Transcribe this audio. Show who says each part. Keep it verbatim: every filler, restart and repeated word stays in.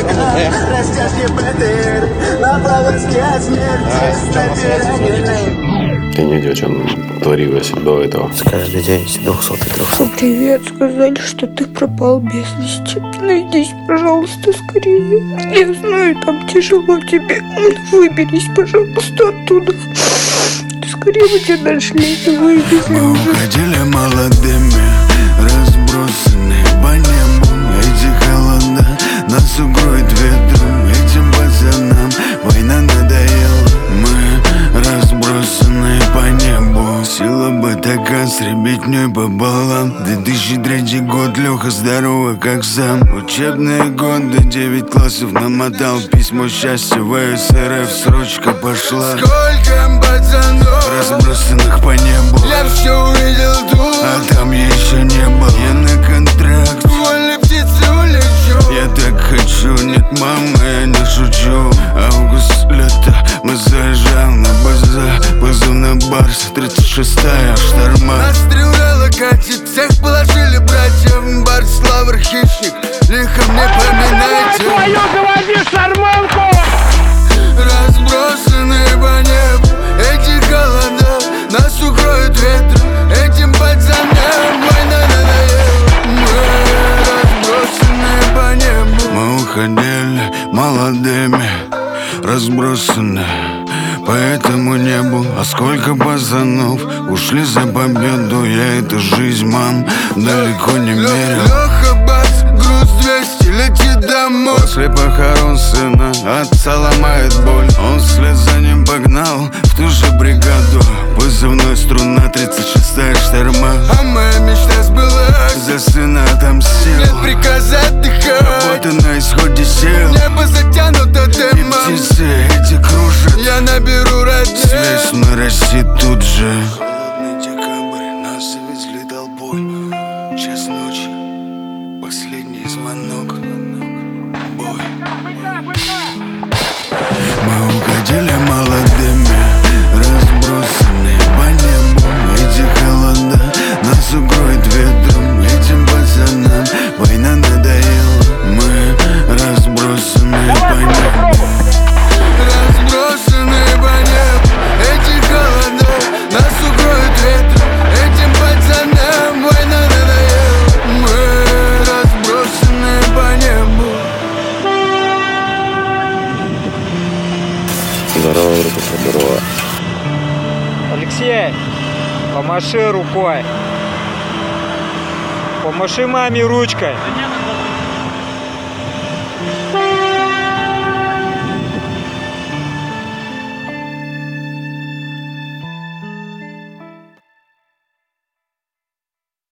Speaker 1: Ты не видел, что он творилось до этого?
Speaker 2: Каждый день с двухсот и трехсот.
Speaker 3: Привет, сказали, что ты пропал без вести. Найдись, пожалуйста, скорее. Я знаю, там тяжело тебе. Выберись, пожалуйста, оттуда. Скорее бы тебя нашли, ты вывезли уже.
Speaker 4: Мы уходили молодыми, разбросанные по небу. Эти холода нас укроют ветром. Этим пацанам война надоела. Мы разбросанные по небу. Сила бы такая с ребятней пополам. Две тысячи третий год, Леха здорово как сам. Учебные годы, девять классов намотал. Письмо счастья в СРФ, срочка пошла. Сколько пацанов разбросанных по небу. Я все увидел тут, а там я еще не был. Я на контракт, вольной птицы улечу. Я так хочу, нет, мама, я не шучу. Август, лето, мы заезжаем на базар. Позыв на Барс, тридцать шестая шторма. Настреляло катит, всех положили братьев. Барс, лавр, хищник, лихо мне поминайте.
Speaker 5: Твою говори, шарманку!
Speaker 4: Разбросанные по небу, эти холода нас укроют ветром. Этим пацанам война надоела. Мы разбросанные по небу. Мы уходили молодыми, разбросанные по этому небу. А сколько пацанов ушли за победу. Я эту жизнь, мам, далеко не мерил. Леха, бас, груз двести, летит домой. После похорон сына отца ломает боль. Он вслед за ним погнал в ту же бригаду. Позывной струна, тридцать шестая шторма. А моя мечта сбылась, за сына отомстил. Нет приказа отдыхать, работа на исходе сил. Небо затянуто дымом, и птицы эти кружат. Я наберу родней, связь на России тут же. Холодный декабрь, нас завезли толпой. Час ночи, последний звонок. Бой. Мы уходили молодыми, разбросанные по небу. Эти холода нас укроют ветром. Этим пацанам война надоела. Мы разбросанные по небу. Разбросанные по небу. Эти холода нас укроют ветром. Этим пацанам война надоела. Мы разбросанные по небу.
Speaker 1: Здорово, группа, здорово.
Speaker 5: Алексей, помаши рукой. Помаши маме ручкой.